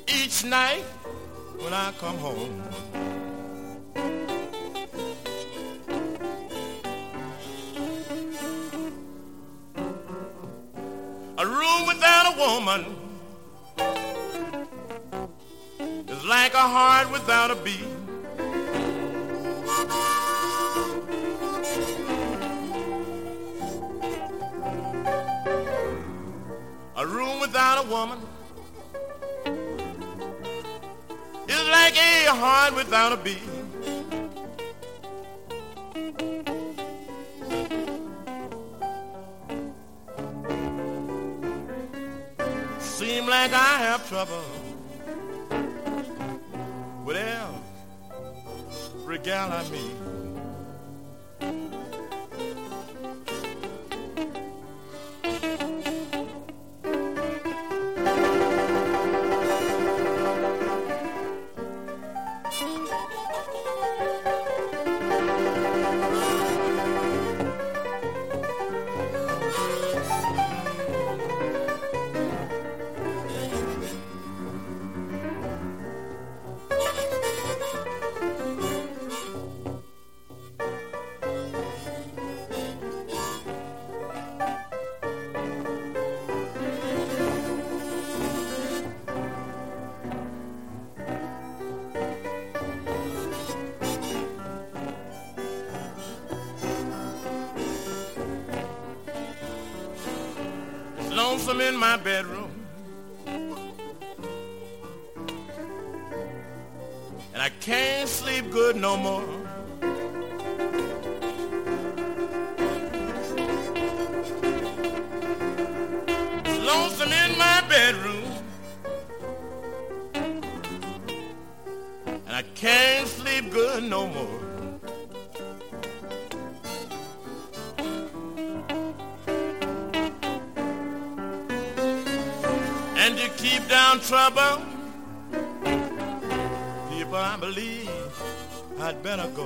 Each night when I come home, a room without a woman is like a heart without a beat. A room without a woman is like a heart without a beat. Seem like I have trouble with every gal I meet. Lonesome in my bedroom, and I can't sleep good no more. Lonesome in my bedroom, and I can't sleep good no more. And to keep down trouble, people, I believe I'd better go.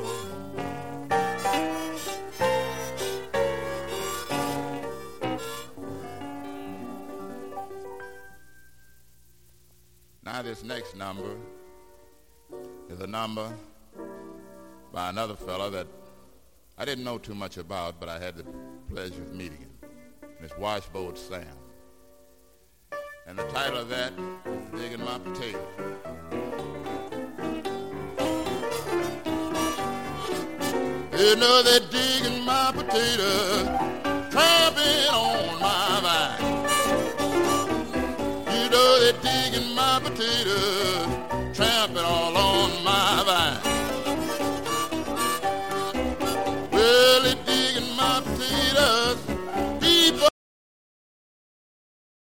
Now this next number is a number by another fella that I didn't know too much about, but I had the pleasure of meeting him. It's Washboard Sam. And the title of that is Digging My Potato. You know they're digging my potato, tramping on my vine. You know they're digging my potato, tramping all on my